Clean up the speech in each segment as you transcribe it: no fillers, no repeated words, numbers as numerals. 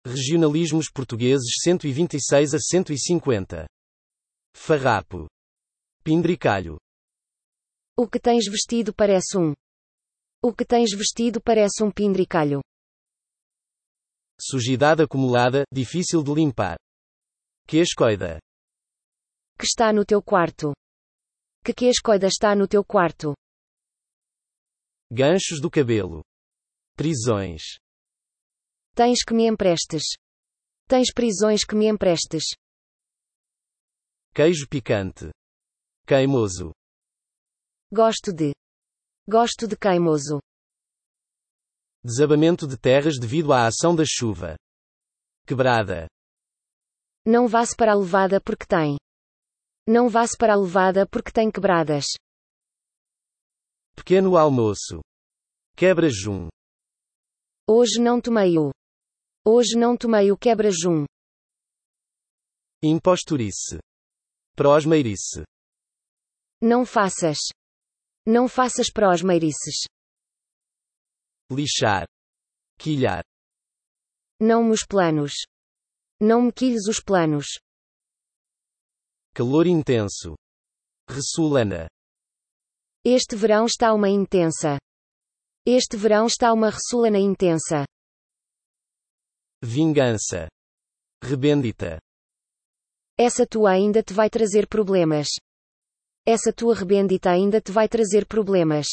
Regionalismos portugueses 126 a 150. Farrapo. Pendricalho. O que tens vestido parece um. O que tens vestido parece um pendricalho. Sujidade acumulada, difícil de limpar. Quescoida. Que está no teu quarto. Que quescoida está no teu quarto. Ganchos do cabelo. Prisões. Tens que me emprestes. Tens prisões que me emprestes. Queijo picante. Queimoso. Gosto de queimoso. Desabamento de terras devido à ação da chuva. Quebrada. Não vá-se para a levada porque tem. Não vá-se para a levada porque tem quebradas. Pequeno almoço. Quebra-jum. Hoje não tomei o. Hoje não tomei o quebra-jum. Imposturice. Prosmeirice. Não faças. Não faças prosmeirices. Lixar. Quilhar. Não me os planos. Não me quilhes os planos. Calor intenso. Ressulana. Este verão está uma intensa. Este verão está uma ressulana intensa. Vingança. Rebendita. Essa tua ainda te vai trazer problemas. Essa tua rebendita ainda te vai trazer problemas.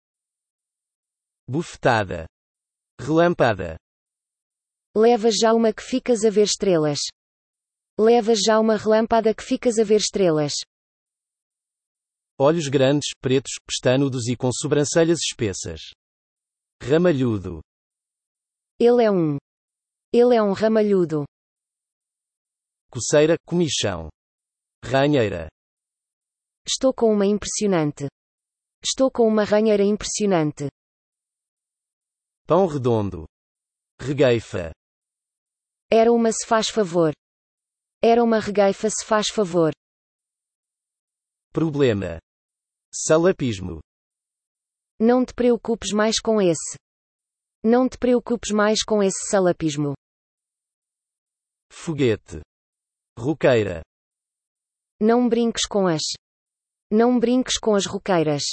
Bufetada. Relâmpada. Leva já uma que ficas a ver estrelas. Leva já uma relâmpada que ficas a ver estrelas. Olhos grandes, pretos, pestanudos e com sobrancelhas espessas. Ramalhudo. Ele é um ramalhudo. Coceira, comichão. Ranheira. Estou com uma impressionante. Estou com uma ranheira impressionante. Pão redondo. Regueifa. Era uma se faz favor. Era uma regueifa se faz favor. Problema. Salapismo. Não te preocupes mais com esse. Não te preocupes mais com esse salapismo. Foguete. Roqueira. Não brinques com as. Não brinques com as roqueiras.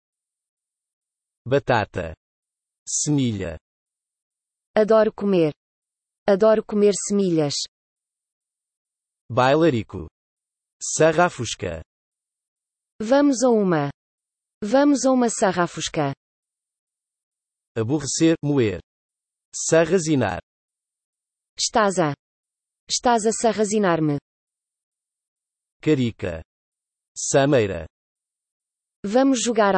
Batata. Semilha. Adoro comer. Adoro comer semilhas. Bailarico. Sarrafusca. Vamos a uma. Vamos a uma sarrafusca. Aborrecer, moer. Sarrazinar. Estás a sarrazinar-me. Carica. Sameira. Vamos jogar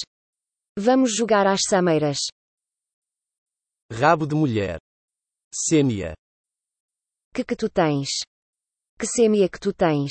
às sameiras. Rabo de mulher. Sêmia. Que tu tens? Que sêmia que tu tens?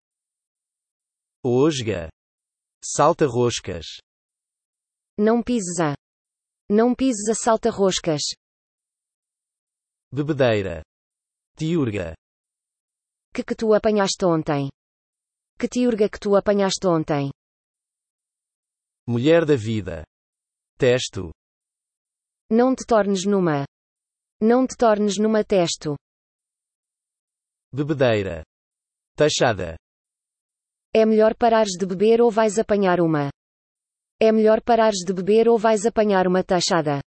Osga. Salta-roscas. Não pises a salta-roscas. Bebedeira. Tiurga. Que tu apanhaste ontem? Que tiurga que tu apanhaste ontem? Mulher da vida. Testo. Não te tornes numa. Não te tornes numa testo. Bebedeira. Taxada. É melhor parares de beber ou vais apanhar uma. É melhor parares de beber ou vais apanhar uma taxada.